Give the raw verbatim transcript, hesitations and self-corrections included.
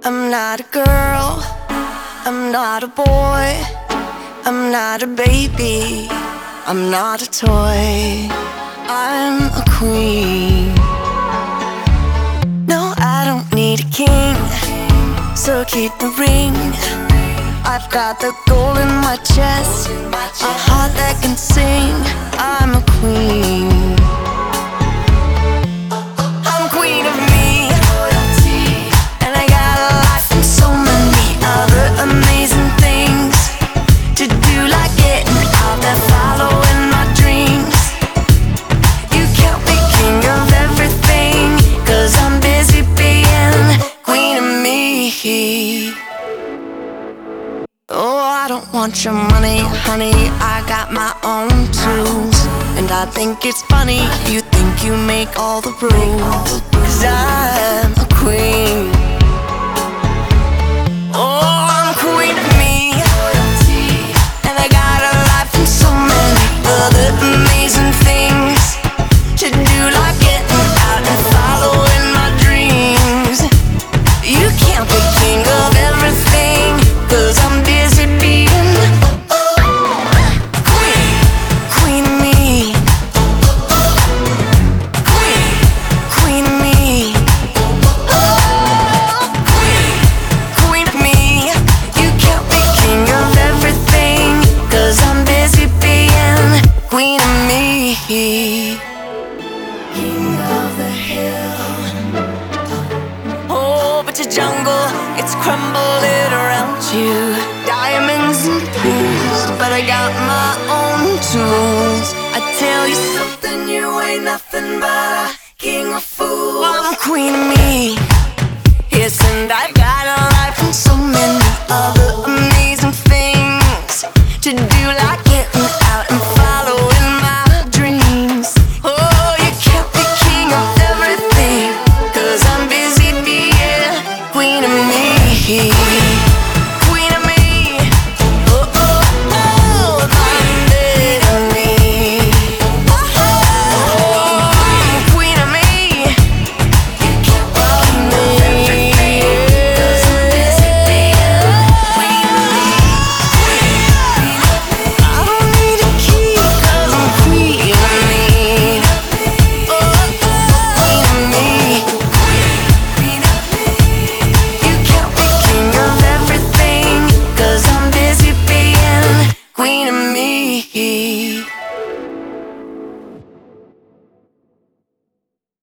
I'm not a girl, I'm not a boy, I'm not a baby, I'm not a toy, I'm a queen. No, I don't need a king, so keep the ring. I've got the gold in my chest, a heart that can sing. I'm a queen. I'm queen of me, and I got a life and so many other amazing things to do, like getting out there, following my dreams. You can't be king of everything, 'cause I'm busy being queen of me. Oh, I don't want your money, honey, I got my own tools. And I think it's funny, you think you make all the rules, 'cause I'm a queen. Oh, I'm queen of me, and I got a life and so many other amazing things to do, like getting out and following my dreams. You can't be king of everything, 'cause I'm busy being queen, queen of me, queen, queen of me, oh, queen, queen of me. You can't be king of everything, 'cause I'm busy being queen of me. King of the hill. Oh, but the jungle, it's crumbling around you. Diamonds and pearls, but I got my own tools. I tell you something, you ain't nothing but a king of fools. I'm queen of me, yes, and I've